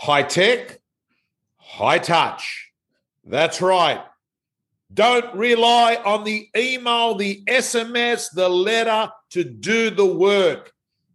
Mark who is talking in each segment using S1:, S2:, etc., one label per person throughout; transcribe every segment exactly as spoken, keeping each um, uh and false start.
S1: High tech, high touch. That's right. Don't rely on the email, the S M S, the letter to do the work.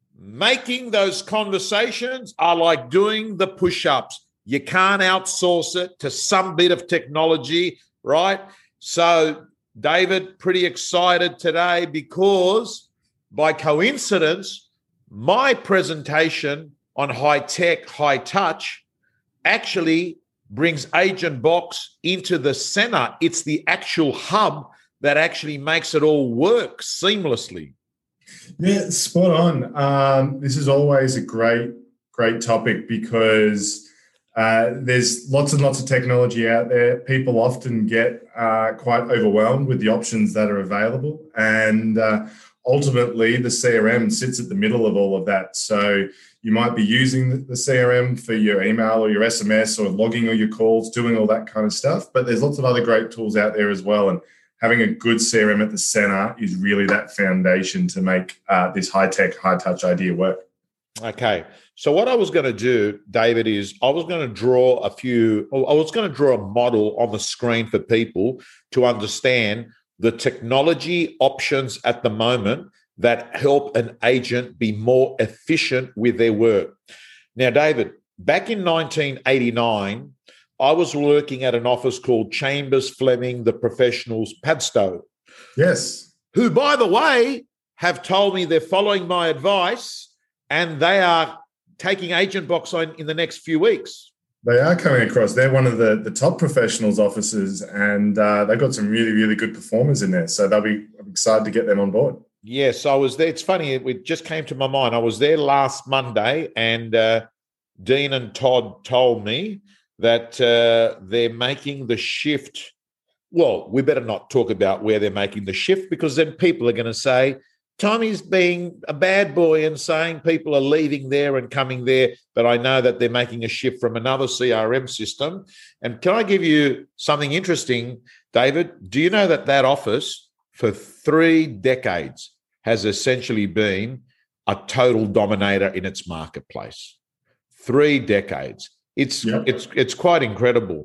S1: Making those conversations are like doing the push-ups. You can't outsource it to some bit of technology, right? So, David, pretty excited today because by coincidence, my presentation on high tech, high touch actually brings AgentBox into the center. It's the actual hub that actually makes it all work seamlessly.
S2: Yeah, spot on. Um, this is always a great, great topic because uh, there's lots and lots of technology out there. People often get uh, quite overwhelmed with the options that are available. And uh, ultimately, the C R M sits at the middle of all of that. So you might be using the C R M for your email or your S M S or logging all your calls, doing all that kind of stuff. But there's lots of other great tools out there as well. And having a good C R M at the center is really that foundation to make uh, this high-tech, high-touch idea work.
S1: Okay. So what I was going to do, David, is I was going to draw a few, I was going to draw a model on the screen for people to understand the technology options at the moment that help an agent be more efficient with their work. Now, David, back in nineteen eighty-nine, I was working at an office called Chambers Fleming, the Professionals, Padstow.
S2: Yes.
S1: Who, by the way, have told me they're following my advice and they are taking AgentBox on in the next few weeks.
S2: They are coming across. They're one of the, the top professionals offices, and uh, they've got some really, really good performers in there. So they'll be I'm excited to get them on board.
S1: Yes, I was there. It's funny. It just came to my mind. I was there last Monday, and uh, Dean and Todd told me that uh, they're making the shift. Well, we better not talk about where they're making the shift because then people are going to say, Tommy's being a bad boy and saying people are leaving there and coming there. But I know that they're making a shift from another C R M system. And can I give you something interesting, David? Do you know that that office for three decades has essentially been a total dominator in its marketplace? Three decades. It's yep. it's it's quite incredible.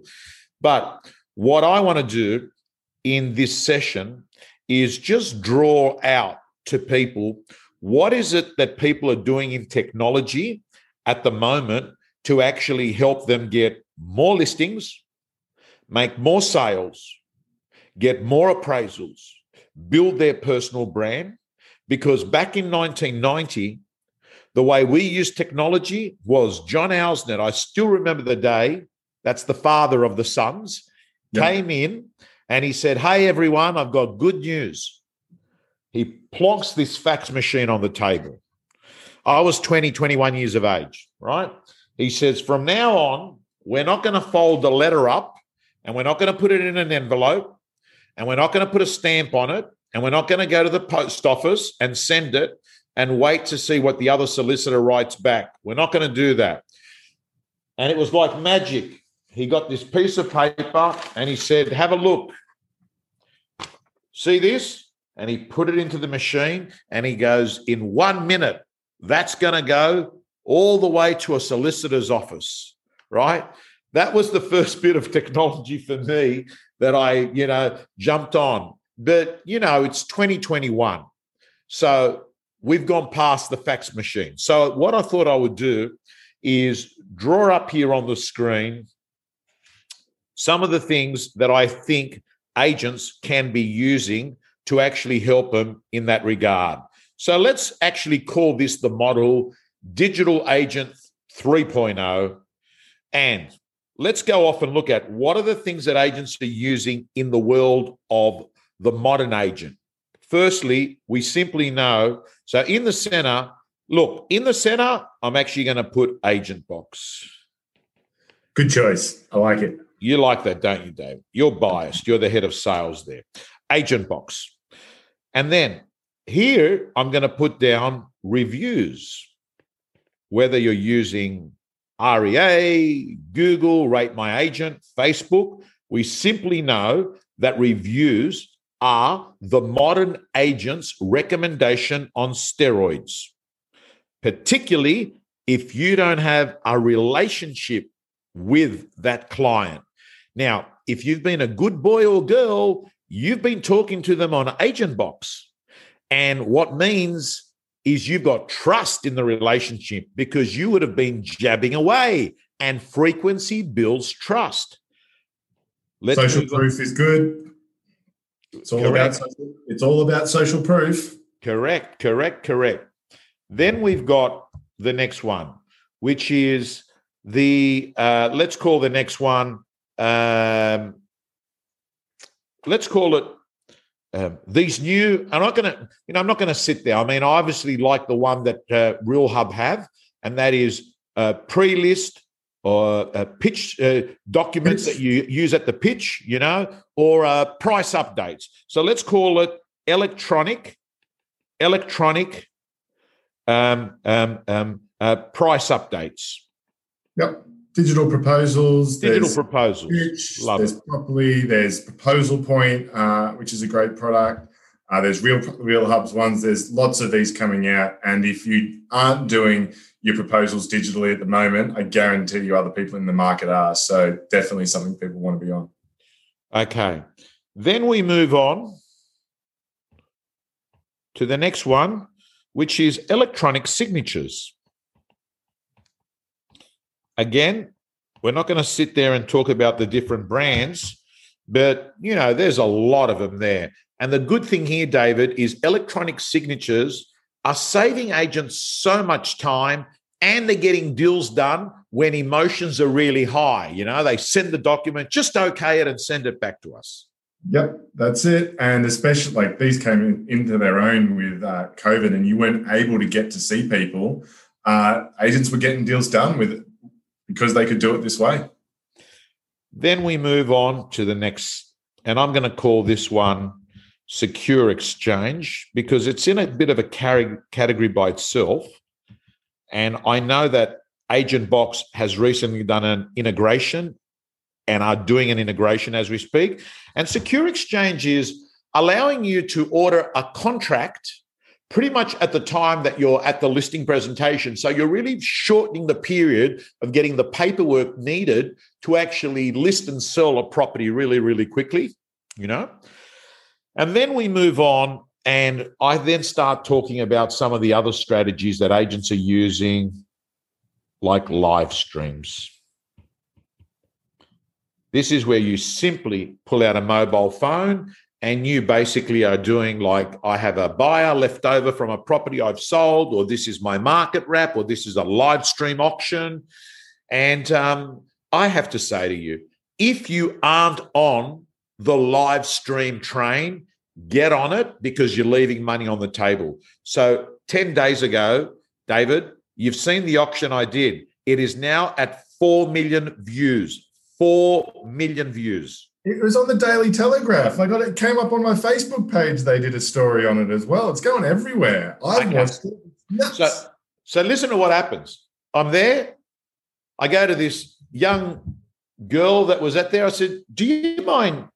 S1: But what I want to do in this session is just draw out to people what is it that people are doing in technology at the moment to actually help them get more listings, make more sales, get more appraisals, build their personal brand. Because back in nineteen ninety, the way we used technology was John Ausnet. I still remember the day, that's the father of the sons, yep. came in and he said, hey, everyone, I've got good news. He plonks this fax machine on the table. I was twenty, twenty-one years of age, right? He says, from now on, we're not going to fold the letter up and we're not going to put it in an envelope and we're not going to put a stamp on it and we're not going to go to the post office and send it and wait to see what the other solicitor writes back. We're not going to do that. And it was like magic. He got this piece of paper and he said, have a look. See this? And he put it into the machine and he goes, in one minute, that's going to go all the way to a solicitor's office, right? That was the first bit of technology for me that I, you know, jumped on. But, you know, it's twenty twenty-one. So we've gone past the fax machine. So what I thought I would do is draw up here on the screen some of the things that I think agents can be using to actually help them in that regard. So let's actually call this the model Digital Agent three point oh. And let's go off and look at what are the things that agents are using in the world of the modern agent. Firstly, we simply know, so in the center, look, in the center, I'm actually going to put AgentBox.
S2: Good choice. I like it.
S1: You like that, don't you, Dave? You're biased. You're the head of sales there. AgentBox. And then here, I'm going to put down reviews, whether you're using R E A, Google, Rate My Agent, Facebook. We simply know that reviews are the modern agent's recommendation on steroids, particularly if you don't have a relationship with that client. Now, if you've been a good boy or girl, you've been talking to them on Agent Box. And what means is you've got trust in the relationship because you would have been jabbing away, and frequency builds trust.
S2: Let's social proof is good. It's all correct. about social, it's all about social proof.
S1: Correct, correct, correct. Then we've got the next one, which is the uh, let's call the next one. Um, let's call it um, these new. I'm not going to, you know, I'm not going to sit there. I mean, I obviously like the one that uh, Real Hub have, and that is uh, pre-list or uh, pitch uh, documents pitch. that you use at the pitch, you know, or uh, price updates. So let's call it electronic, electronic um, um, um, uh, price updates.
S2: Yep. Digital proposals.
S1: Digital proposals.
S2: Pitch,
S1: Love
S2: there's
S1: it.
S2: Properly. There's Proposal Point, uh, which is a great product. Uh, there's Real Real Hubs ones. There's lots of these coming out. And if you aren't doing your proposals digitally at the moment, I guarantee you other people in the market are. So definitely something people want to be on.
S1: Okay. Then we move on to the next one, which is electronic signatures. Again, we're not going to sit there and talk about the different brands, but, you know, there's a lot of them there. And the good thing here, David, is electronic signatures are saving agents so much time, and they're getting deals done when emotions are really high. You know, they send the document, just okay it and send it back to us.
S2: Yep, that's it. And especially like these came in, into their own with uh, COVID, and you weren't able to get to see people. Uh, agents were getting deals done with it because they could do it this way.
S1: Then we move on to the next, and I'm going to call this one Secure Exchange because it's in a bit of a category by itself. And I know that Agent Box has recently done an integration and are doing an integration as we speak. And Secure Exchange is allowing you to order a contract pretty much at the time that you're at the listing presentation. So you're really shortening the period of getting the paperwork needed to actually list and sell a property really, really quickly, you know. And then we move on, and I then start talking about some of the other strategies that agents are using, like live streams. This is where you simply pull out a mobile phone and you basically are doing like, I have a buyer left over from a property I've sold, or this is my market wrap, or this is a live stream auction. And um, I have to say to you, if you aren't on the live stream train, get on it because you're leaving money on the table. So ten days ago, David, you've seen the auction I did. It is now at four million views. four million views.
S2: It was on the Daily Telegraph. I got it, came up on my Facebook page. They did a story on it as well. It's going everywhere. I've
S1: okay.
S2: watched it. Nuts.
S1: So, so listen to what happens. I'm there. I go to this young girl that was at there. I said, do you mind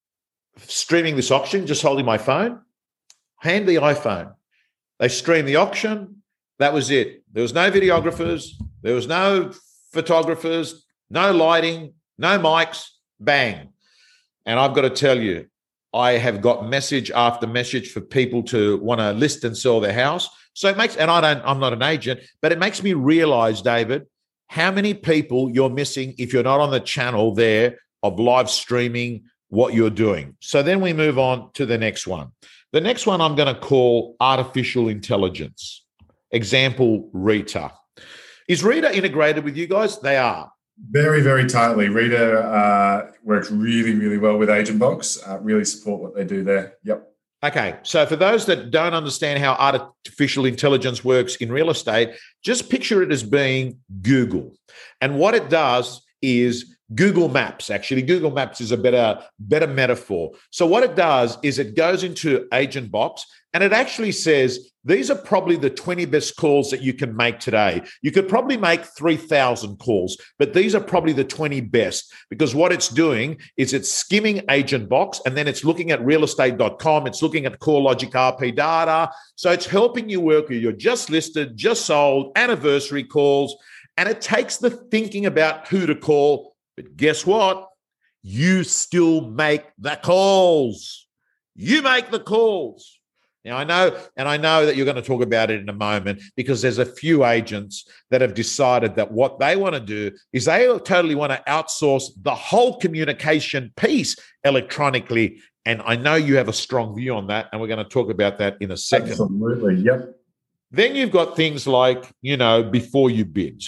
S1: streaming this auction, just holding my phone? Hand the iPhone. They streamed the auction. That was it. There was no videographers. There was no photographers, no lighting, no mics, bang. And I've got to tell you, I have got message after message for people to want to list and sell their house. So it makes, and I don't, I'm not an agent, but it makes me realize, David, how many people you're missing if you're not on the channel there of live streaming what you're doing. So then we move on to the next one. The next one I'm going to call artificial intelligence. Example, Rita. Is Rita integrated with you guys? They are.
S2: Very, very tightly. Rita uh, works really, really well with Agent Box. Uh, really support what they do there. Yep.
S1: Okay. So for those that don't understand how artificial intelligence works in real estate, just picture it as being Google. And what it does is Google Maps. Actually, Google Maps is a better, better metaphor. So what it does is it goes into Agent Box and it actually says, these are probably the twenty best calls that you can make today. You could probably make three thousand calls, but these are probably the twenty best, because what it's doing is it's skimming Agent Box and then it's looking at real estate dot com. It's looking at CoreLogic R P data. So it's helping you work with your just listed, just sold, anniversary calls. And it takes the thinking about who to call. But guess what? You still make the calls. You make the calls. Now, I know, and I know that you're going to talk about it in a moment, because there's a few agents that have decided that what they want to do is they totally want to outsource the whole communication piece electronically. And I know you have a strong view on that, and we're going to talk about that in a second.
S2: Absolutely, yep.
S1: Then you've got things like, you know, before you bid.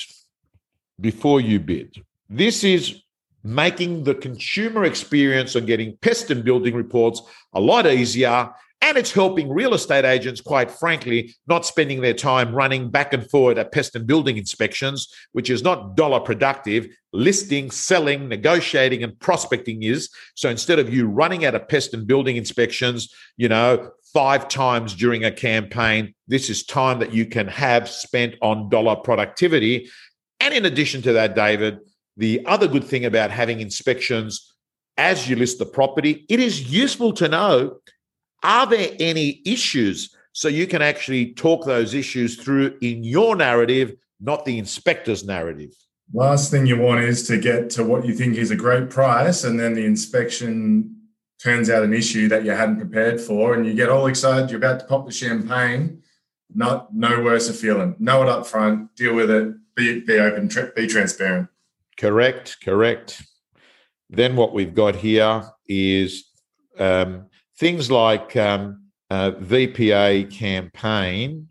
S1: Before you bid. This is making the consumer experience on getting pest and building reports a lot easier. And it's helping real estate agents, quite frankly, not spending their time running back and forward at pest and building inspections, which is not dollar productive. Listing, selling, negotiating, and prospecting is. So instead of you running out of pest and building inspections, you know, five times during a campaign, this is time that you can have spent on dollar productivity. And in addition to that, David, the other good thing about having inspections as you list the property, it is useful to know, are there any issues? So you can actually talk those issues through in your narrative, not the inspector's narrative.
S2: Last thing you want is to get to what you think is a great price, and then the inspection turns out an issue that you hadn't prepared for, and you get all excited, you're about to pop the champagne. Not, no worse a feeling. Know it up front, deal with it, be, be open, be transparent.
S1: Correct, correct. Then what we've got here is um, things like um, uh, V P A campaign,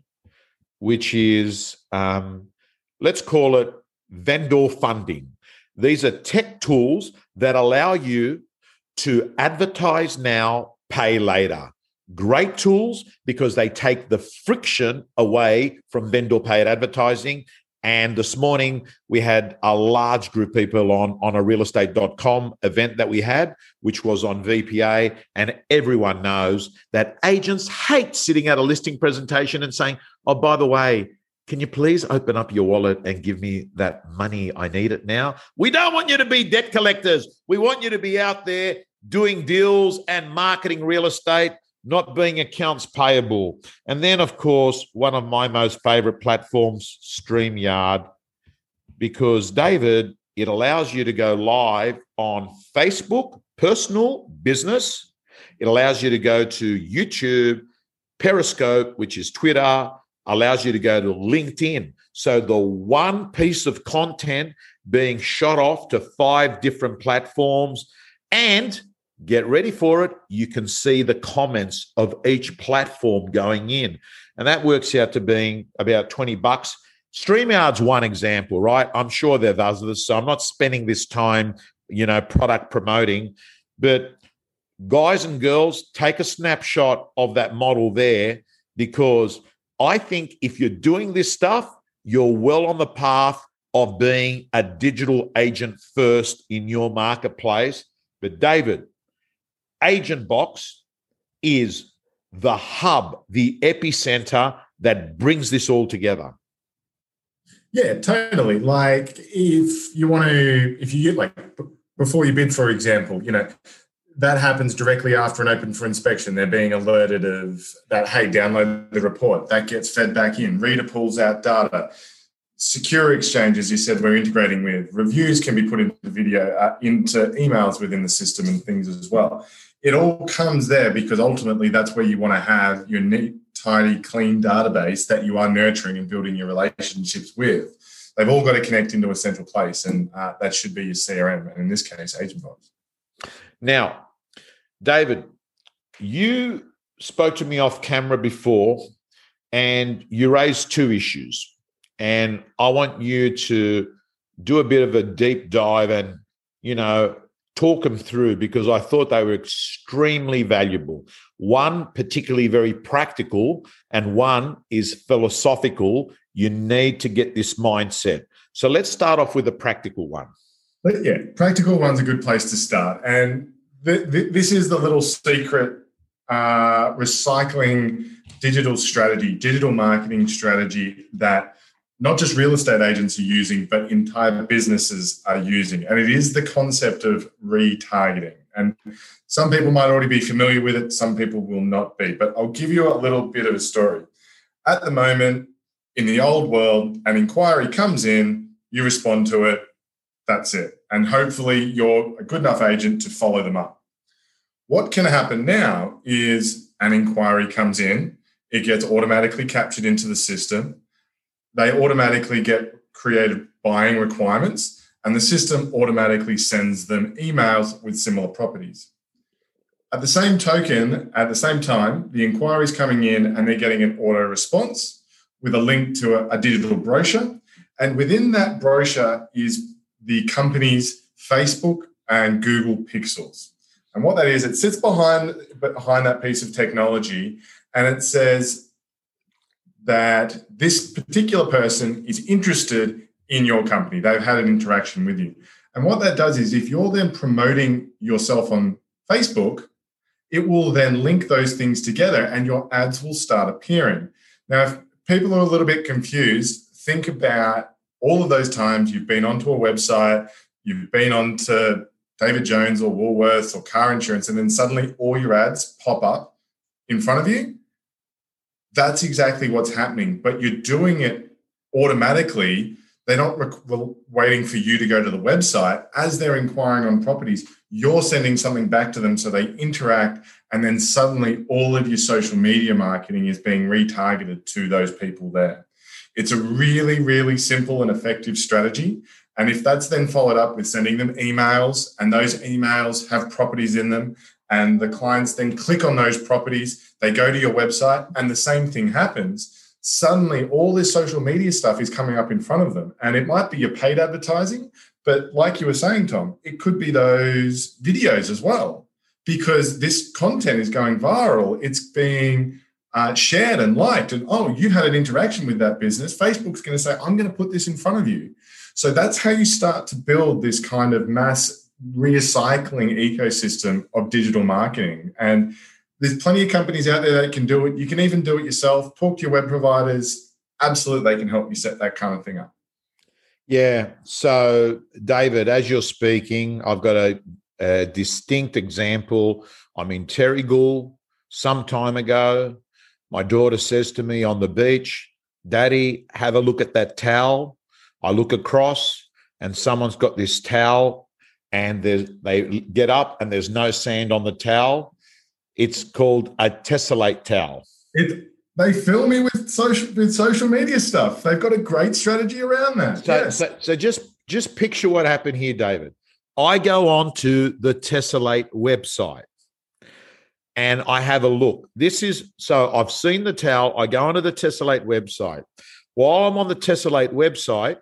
S1: which is, um, let's call it vendor funding. These are tech tools that allow you to advertise now, pay later. Great tools because they take the friction away from vendor paid advertising. And this morning, we had a large group of people on, on a real estate dot com event that we had, which was on V P A. And everyone knows that agents hate sitting at a listing presentation and saying, oh, by the way, can you please open up your wallet and give me that money? I need it now. We don't want you to be debt collectors. We want you to be out there doing deals and marketing real estate, not being accounts payable. And then, of course, one of my most favorite platforms, StreamYard, because, David, it allows you to go live on Facebook, personal, business. It allows you to go to YouTube, Periscope, which is Twitter, allows you to go to LinkedIn. So the one piece of content being shot off to five different platforms, and get ready for it, you can see the comments of each platform going in. And that works out to being about twenty bucks. StreamYard's one example, right? I'm sure there are others, so I'm not spending this time, you know, product promoting. But guys and girls, take a snapshot of that model there, because I think if you're doing this stuff, you're well on the path of being a digital agent first in your marketplace. But David, Agent Box is the hub, the epicenter that brings this all together.
S2: Yeah, totally. Like if you want to, if you get like before you bid, for example, you know, that happens directly after an open for inspection. They're being alerted of that, hey, download the report. That gets fed back in. Reader pulls out data. Secure Exchange, as you said, we're integrating with. Reviews can be put into video, uh, into emails within the system and things as well. It all comes there because ultimately that's where you want to have your neat, tidy, clean database that you are nurturing and building your relationships with. They've all got to connect into a central place, and uh, that should be your C R M, and in this case, Agent Box.
S1: Now, David, you spoke to me off camera before, and you raised two issues. And I want you to do a bit of a deep dive and, you know, talk them through, because I thought they were extremely valuable. One, particularly very practical, and one is philosophical. You need to get this mindset. So let's start off with the practical one.
S2: But yeah, practical one's a good place to start. And th- th- this is the little secret uh, recycling digital strategy, digital marketing strategy that not just real estate agents are using, but entire businesses are using. And it is the concept of retargeting. And some people might already be familiar with it. Some people will not be. But I'll give you a little bit of a story. At the moment, in the old world, an inquiry comes in, you respond to it, that's it. And hopefully you're a good enough agent to follow them up. What can happen now is an inquiry comes in, it gets automatically captured into the system. They automatically get created buying requirements, and the system automatically sends them emails with similar properties. At the same token, at the same time, the inquiry is coming in and they're getting an auto response with a link to a, a digital brochure. And within that brochure is the company's Facebook and Google pixels. And what that is, it sits behind, behind that piece of technology, and it says that this particular person is interested in your company. They've had an interaction with you. And what that does is if you're then promoting yourself on Facebook, it will then link those things together and your ads will start appearing. Now, if people are a little bit confused, think about all of those times you've been onto a website, you've been onto David Jones or Woolworths or car insurance, and then suddenly all your ads pop up in front of you. That's exactly what's happening, but you're doing it automatically. They're not re- waiting for you to go to the website. As they're inquiring on properties, you're sending something back to them so they interact, and then suddenly all of your social media marketing is being retargeted to those people there. It's a really, really simple and effective strategy. And if that's then followed up with sending them emails, and those emails have properties in them, and the clients then click on those properties, they go to your website, and the same thing happens, suddenly all this social media stuff is coming up in front of them. And it might be your paid advertising, but like you were saying, Tom, it could be those videos as well, because this content is going viral. It's being uh, shared and liked. And, oh, you had an interaction with that business. Facebook's going to say, I'm going to put this in front of you. So that's how you start to build this kind of mass recycling ecosystem of digital marketing. And there's plenty of companies out there that can do it. You can even do it yourself. Talk to your web providers. Absolutely, they can help you set that kind of thing up.
S1: Yeah. So, David, as you're speaking, I've got a, a distinct example. I'm in Terrigal some time ago. My daughter says to me on the beach, Daddy, have a look at that towel. I look across and someone's got this towel and they get up and there's no sand on the towel. It's called a tessellate towel.
S2: It, they fill me with social with social media stuff. They've got a great strategy around that.
S1: So,
S2: yes.
S1: so, so just, just picture what happened here, David. I go on to the Tessellate website and I have a look. This is, so I've seen the towel. I go onto the Tessellate website. While I'm on the Tessellate website,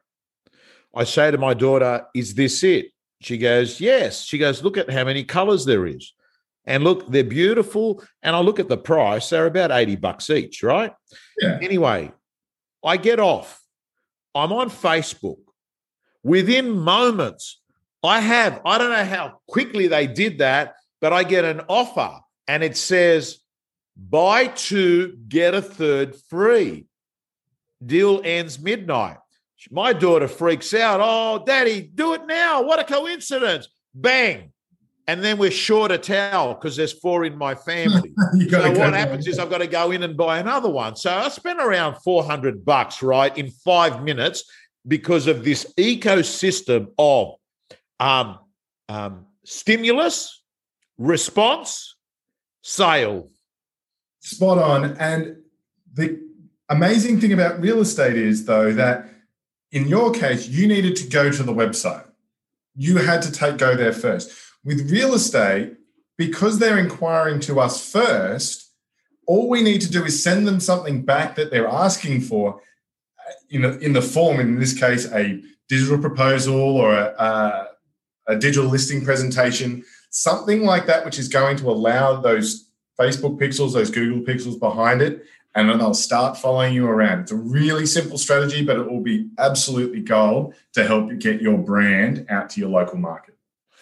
S1: I say to my daughter, is this it? She goes, yes. She goes, look at how many colors there is. And look, they're beautiful. And I look at the price. They're about eighty bucks each, right?
S2: Yeah.
S1: Anyway, I get off. I'm on Facebook. Within moments, I have, I don't know how quickly they did that, but I get an offer and it says, buy two, get a third free. Deal ends midnight. My daughter freaks out. Oh, Daddy, do it now. What a coincidence. Bang. And then we're short a towel because there's four in my family. So what happens is I've got to go in and buy another one. So I spent around four hundred bucks, right, in five minutes because of this ecosystem of um, um, stimulus, response, sale.
S2: Spot on. And the amazing thing about real estate is, though, that in your case, you needed to go to the website. You had to take go there first. With real estate, because they're inquiring to us first, all we need to do is send them something back that they're asking for, you know, in the form, in this case, a digital proposal or a, a, a digital listing presentation, something like that, which is going to allow those Facebook pixels, those Google pixels behind it, and then they'll start following you around. It's a really simple strategy, but it will be absolutely gold to help you get your brand out to your local market.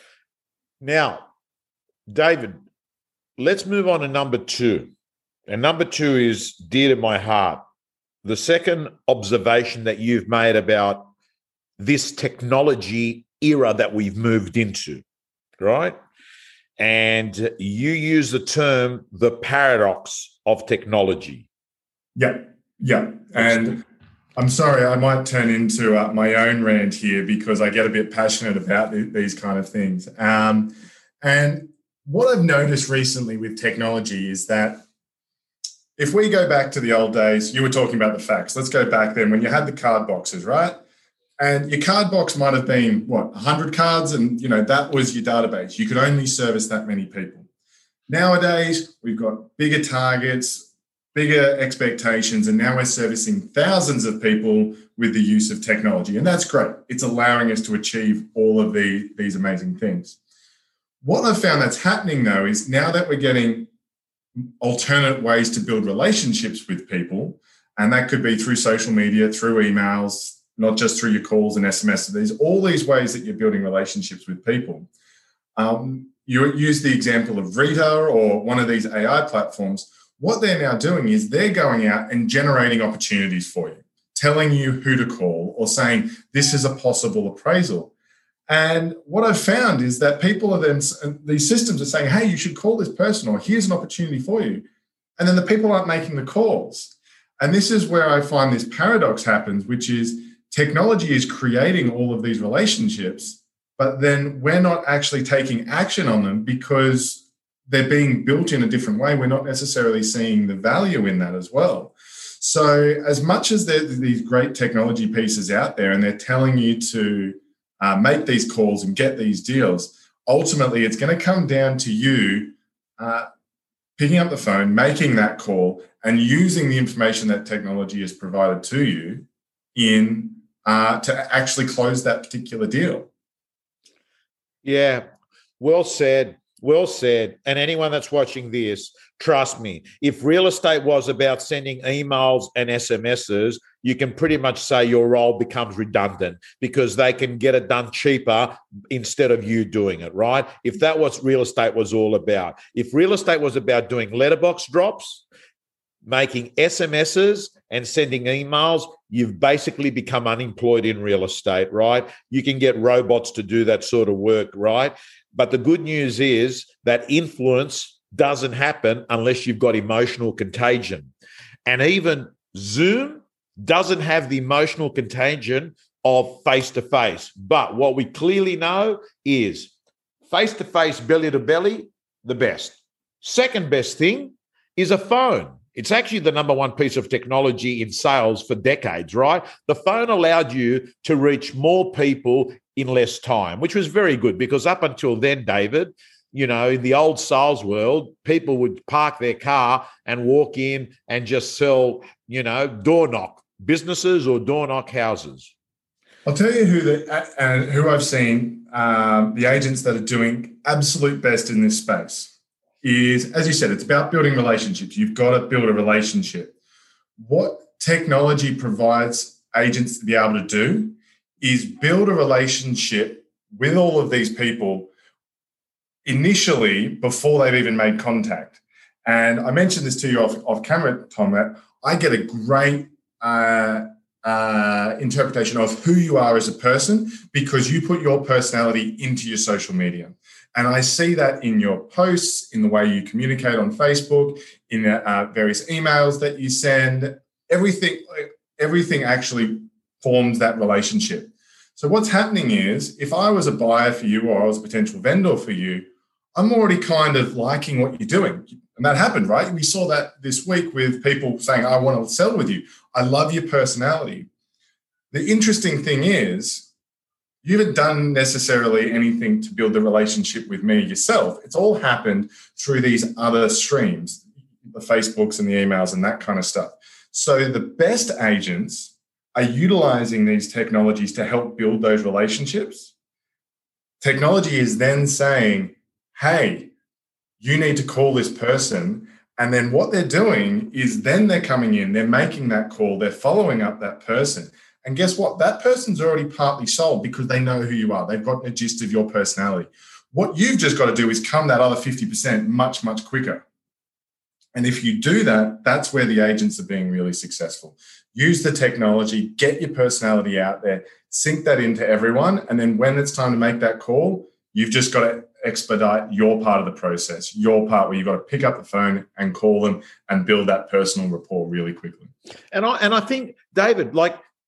S1: Now, David, let's move on to number two. And number two is dear to my heart. The second observation that you've made about this technology era that we've moved into, right? And you use the term the paradox of technology.
S2: Yeah, yeah. And I'm sorry, I might turn into uh, my own rant here because I get a bit passionate about th- these kind of things. Um, and what I've noticed recently with technology is that if we go back to the old days, you were talking about the fax. Let's go back then when you had the card boxes, right? And your card box might have been, what, one hundred cards? And, you know, that was your database. You could only service that many people. Nowadays, we've got bigger targets, bigger expectations, and now we're servicing thousands of people with the use of technology. And that's great. It's allowing us to achieve all of the, these amazing things. What I've found that's happening, though, is now that we're getting alternate ways to build relationships with people, and that could be through social media, through emails, not just through your calls and S M S. There's all these ways that you're building relationships with people. Um, you use the example of Rita or one of these A I platforms. What they're now doing is they're going out and generating opportunities for you, telling you who to call or saying, this is a possible appraisal. And what I've found is that people are then, these systems are saying, hey, you should call this person, or here's an opportunity for you. And then the people aren't making the calls. And this is where I find this paradox happens, which is technology is creating all of these relationships, but then we're not actually taking action on them because they're being built in a different way. We're not necessarily seeing the value in that as well. So as much as there's these great technology pieces out there and they're telling you to uh, make these calls and get these deals, ultimately it's going to come down to you uh, picking up the phone, making that call, and using the information that technology has provided to you in uh, to actually close that particular deal.
S1: Yeah, well said. Well said. And anyone that's watching this, trust me, if real estate was about sending emails and S M Ses, you can pretty much say your role becomes redundant because they can get it done cheaper instead of you doing it, right? If that was real estate was all about. If real estate was about doing letterbox drops, making S M Ses and sending emails, you've basically become unemployed in real estate, right? You can get robots to do that sort of work, right? But the good news is that influence doesn't happen unless you've got emotional contagion. And even Zoom doesn't have the emotional contagion of face-to-face. But what we clearly know is face-to-face, belly-to-belly, the best. Second best thing is a phone. It's actually the number one piece of technology in sales for decades, right? The phone allowed you to reach more people in less time, which was very good because up until then, David, you know, in the old sales world, people would park their car and walk in and just sell, you know, door knock businesses or door knock houses.
S2: I'll tell you who the and uh, who I've seen, um, the agents that are doing absolute best in this space is, as you said, it's about building relationships. You've got to build a relationship. What technology provides agents to be able to do is build a relationship with all of these people initially before they've even made contact. And I mentioned this to you off, off camera, Tom, that I get a great uh, uh, interpretation of who you are as a person because you put your personality into your social media. And I see that in your posts, in the way you communicate on Facebook, in uh, various emails that you send. Everything, everything actually forms that relationship. So what's happening is if I was a buyer for you or I was a potential vendor for you, I'm already kind of liking what you're doing. And that happened, right? We saw that this week with people saying, I want to sell with you. I love your personality. The interesting thing is, you haven't done necessarily anything to build the relationship with me yourself. It's all happened through these other streams, the Facebooks and the emails and that kind of stuff. So the best agents are utilizing these technologies to help build those relationships. Technology is then saying, hey, you need to call this person. And then what they're doing is then they're coming in, they're making that call, they're following up that person. And guess what? That person's already partly sold because they know who you are. They've gotten a gist of your personality. What you've just got to do is come that other fifty percent much, much quicker. And if you do that, that's where the agents are being really successful. Use the technology, get your personality out there, sync that into everyone. And then when it's time to make that call, you've just got to expedite your part of the process, your part where you've got to pick up the phone and call them and build that personal rapport really quickly.
S1: And I and I think, David, like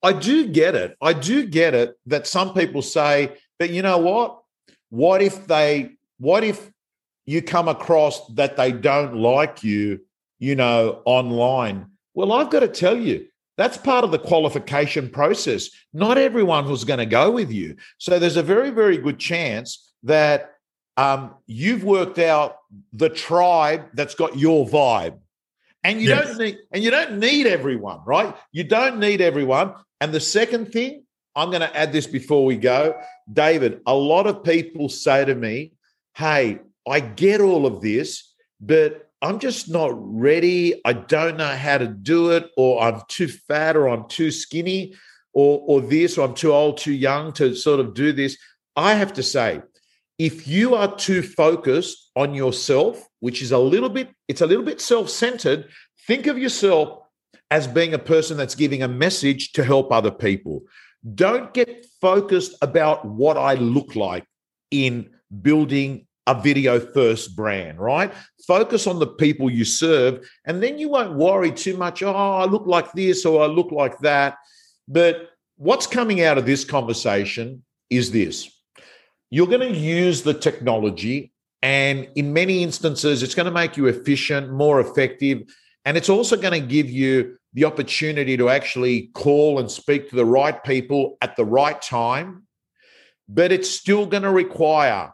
S1: I do get it. I do get it that some people say, but you know what? What if they, what if you come across that they don't like you, you know, online? Well, I've got to tell you, that's part of the qualification process. Not everyone was going to go with you. So there's a very, very good chance that um, you've worked out the tribe that's got your vibe. And you yes. don't need, and you don't need everyone, right? You don't need everyone. And the second thing, I'm going to add this before we go, David, a lot of people say to me, hey, I get all of this, but I'm just not ready. I don't know how to do it, or I'm too fat, or I'm too skinny, or, or this, or I'm too old, too young to sort of do this. I have to say, if you are too focused on yourself, which is a little bit, it's a little bit self-centered, think of yourself as being a person that's giving a message to help other people. Don't get focused about what I look like in building a video first brand, right? Focus on the people you serve, and then you won't worry too much. Oh, I look like this, or I look like that. But what's coming out of this conversation is this. You're going to use the technology, and in many instances, it's going to make you efficient, more effective, and it's also going to give you the opportunity to actually call and speak to the right people at the right time. But it's still going to require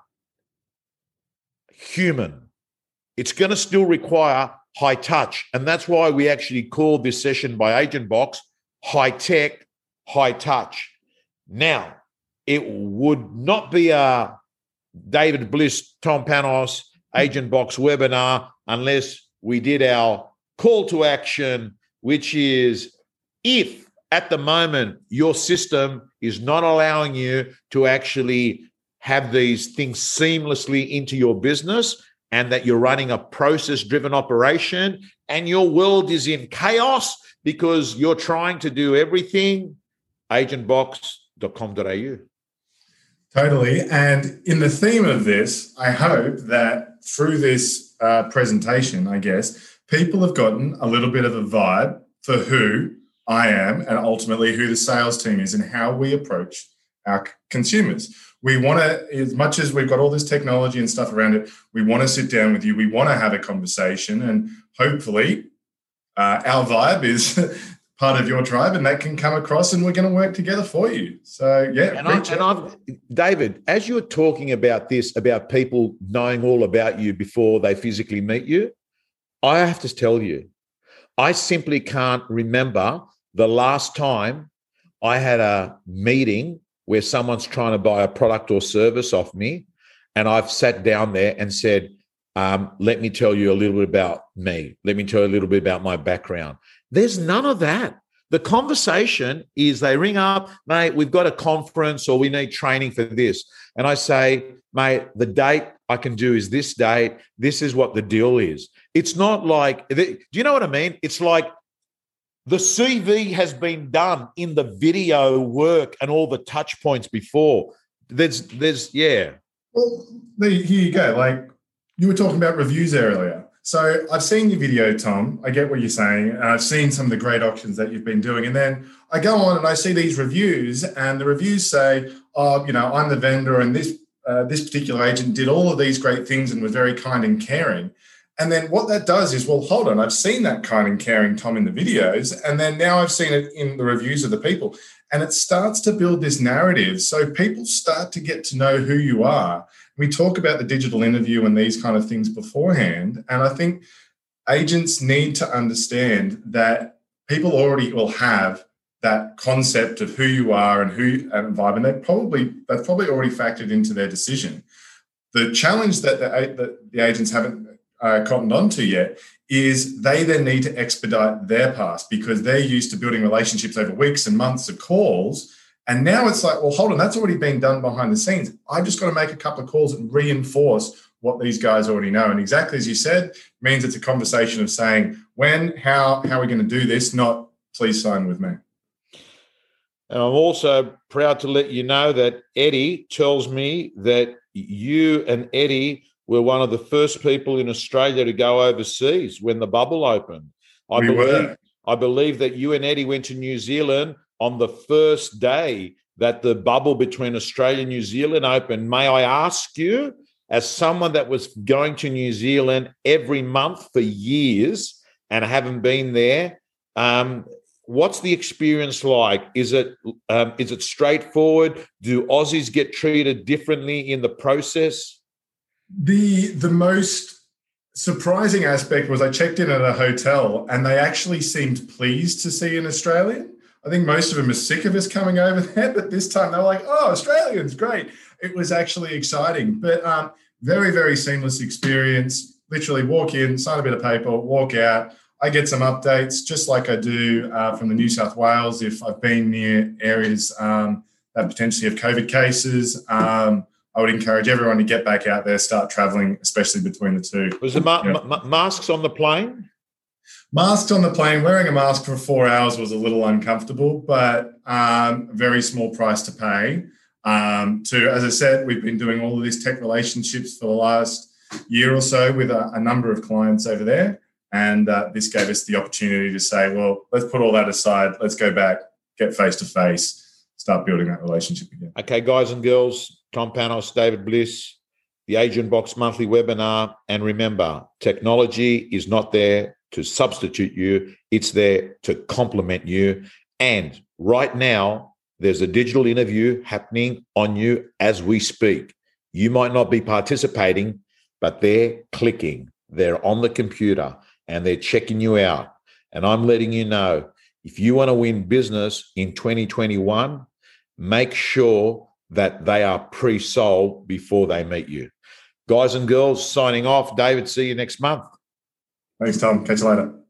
S1: human. It's going to still require high touch. And that's why we actually called this session by Agent Box high tech, high touch. Now, it would not be a David Bliss, Tom Panos, Agent Box webinar unless we did our call to action, which is if at the moment your system is not allowing you to actually have these things seamlessly into your business, and that you're running a process-driven operation and your world is in chaos because you're trying to do everything, agent box dot com dot a u.
S2: Totally. And in the theme of this, I hope that through this uh, presentation, I guess, people have gotten a little bit of a vibe for who I am and ultimately who the sales team is and how we approach our consumers. We want to, as much as we've got all this technology and stuff around it, we want to sit down with you. We want to have a conversation, and hopefully uh, our vibe is part of your tribe, and that can come across, and we're going to work together for you. So, yeah.
S1: And, I, and I've, David, as you're talking about this, about people knowing all about you before they physically meet you, I have to tell you, I simply can't remember the last time I had a meeting where someone's trying to buy a product or service off me, and I've sat down there and said, um, let me tell you a little bit about me. Let me tell you a little bit about my background. There's none of that. The conversation is they ring up, mate, we've got a conference or we need training for this. And I say, mate, the date I can do is this date. This is what the deal is. It's not like, do you know what I mean? It's like the C V has been done in the video work and all the touch points before. There's, there's, yeah.
S2: Well, there, here you go. Like you were talking about reviews earlier. So I've seen your video, Tom. I get what you're saying. And I've seen some of the great auctions that you've been doing. And then I go on and I see these reviews, and the reviews say, oh, you know, I'm the vendor, and this uh, this particular agent did all of these great things and was very kind and caring. And then what that does is, well, hold on, I've seen that kind and caring Tom in the videos, and then now I've seen it in the reviews of the people. And it starts to build this narrative. So people start to get to know who you are. We talk about the digital interview and these kind of things beforehand. And I think agents need to understand that people already will have that concept of who you are and who and vibe, and they probably they've probably already factored into their decision. The challenge that the, that the agents haven't uh, cottoned onto yet is they then need to expedite their past because they're used to building relationships over weeks and months of calls. And now it's like, well, hold on, that's already been done behind the scenes. I've just got to make a couple of calls and reinforce what these guys already know. And exactly as you said, means it's a conversation of saying, when, how, how are we going to do this? Not, please sign with me.
S1: And I'm also proud to let you know that Eddie tells me that you and Eddie were one of the first people in Australia to go overseas when the bubble opened. I
S2: we
S1: believe
S2: were.
S1: I believe that you and Eddie went to New Zealand on the first day that the bubble between Australia and New Zealand opened. May I ask you, as someone that was going to New Zealand every month for years and I haven't been there, um, what's the experience like? Is it um, is it straightforward? Do Aussies get treated differently in the process?
S2: The the most surprising aspect was I checked in at a hotel and they actually seemed pleased to see an Australian. I think most of them are sick of us coming over there, but this time they were like, oh, Australians, great. It was actually exciting, but um, very, very seamless experience. Literally walk in, sign a bit of paper, walk out. I get some updates just like I do uh, from the New South Wales if I've been near areas um, that potentially have COVID cases. Um, I would encourage everyone to get back out there, start traveling, especially between the two.
S1: Was the ma-
S2: yeah.
S1: ma- masks on the plane?
S2: Masks on the plane. Wearing a mask for four hours was a little uncomfortable, but um, very small price to pay. Um, to, as I said, we've been doing all of these tech relationships for the last year or so with a, a number of clients over there. And uh, this gave us the opportunity to say, well, let's put all that aside. Let's go back, get face-to-face, start building that relationship again.
S1: Okay, guys and girls, Tom Panos, David Bliss, the Agent Box monthly webinar. And remember, technology is not there to substitute you. It's there to complement you. And right now, there's a digital interview happening on you as we speak. You might not be participating, but they're clicking. They're on the computer and they're checking you out. And I'm letting you know, if you want to win business in twenty twenty-one, make sure that they are pre-sold before they meet you. Guys and girls, signing off. David, see you next month.
S2: Thanks, Tom. Catch you later.